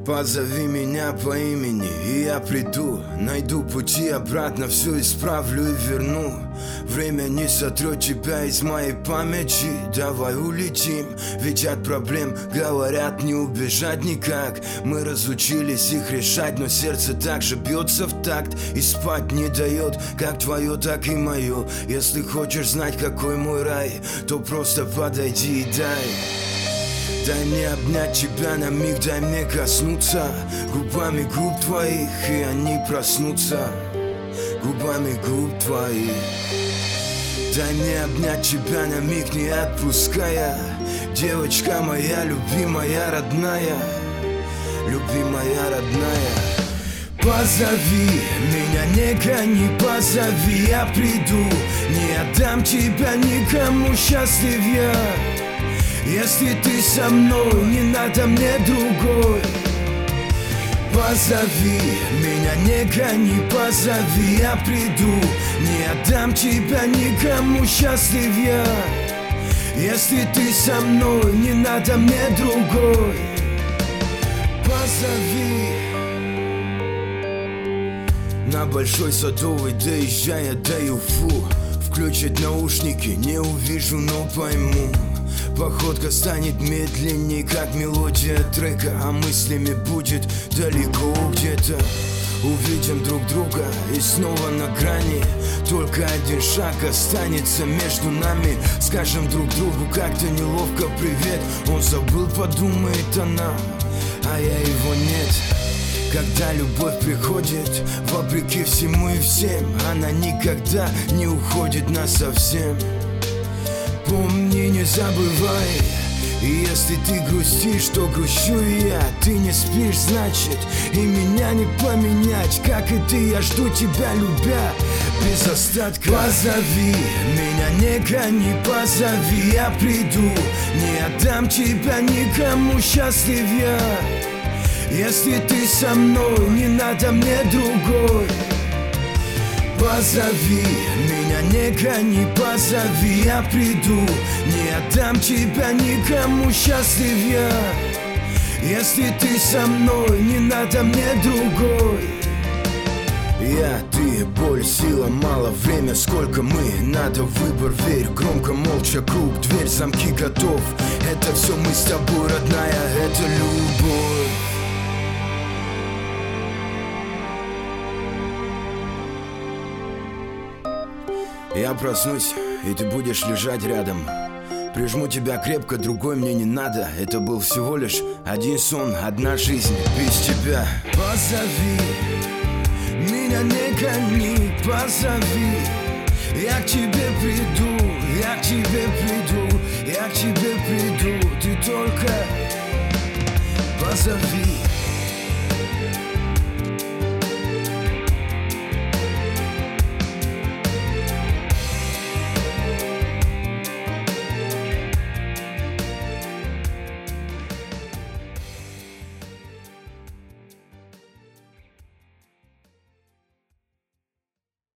Позови меня по имени, и я приду. Найду пути обратно, все исправлю и верну. Время не сотрет тебя из моей памяти. Давай улетим, ведь от проблем, говорят, не убежать никак. Мы разучились их решать, но сердце также бьется в такт. И спать не дает, как твое, так и мое. Если хочешь знать, какой мой рай, то просто подойди и дай. Дай мне обнять тебя на миг, дай мне коснуться губами губ твоих, и они проснутся губами губ твоих. Дай мне обнять тебя на миг, не отпуская. Девочка моя, любимая, родная, любимая, родная. Позови меня, не гони, позови, я приду. Не отдам тебя никому, счастлив я. Если ты со мной, не надо мне другой. Позови меня, не гони, позови, я приду. Не отдам тебя никому, счастлив я. Если ты со мной, не надо мне другой. Позови. На Большой Садовой, доезжая до Юфу, включить наушники не увижу, но пойму. Походка станет медленней, как мелодия трека, а мыслями будет далеко где-то. Увидим друг друга и снова на грани. Только один шаг останется между нами. Скажем друг другу как-то неловко привет. Он забыл, подумает она, а я его нет. Когда любовь приходит, вопреки всему и всем, она никогда не уходит насовсем. Помни, не забывай. И если ты грустишь, то грущу и я. Ты не спишь, значит, и меня не поменять. Как и ты, я жду тебя, любя без остатка. Позови меня, не гони, позови, я приду. Не отдам тебя никому, счастлив я. Если ты со мной, не надо мне другой. Позови меня, не гони, позови, я приду. Не отдам тебя никому, счастлив я. Если ты со мной, не надо мне другой. Я, ты, боль, сила, мало, время, сколько мы. Надо выбор, верь, громко, молча, круг, дверь, замки, готов. Это все мы с тобой, родная, это любовь. Я проснусь, и ты будешь лежать рядом. Прижму тебя крепко, другой мне не надо. Это был всего лишь один сон, одна жизнь без тебя. Позови меня, не гони, позови. Я к тебе приду, я к тебе приду, я к тебе приду. Ты только позови.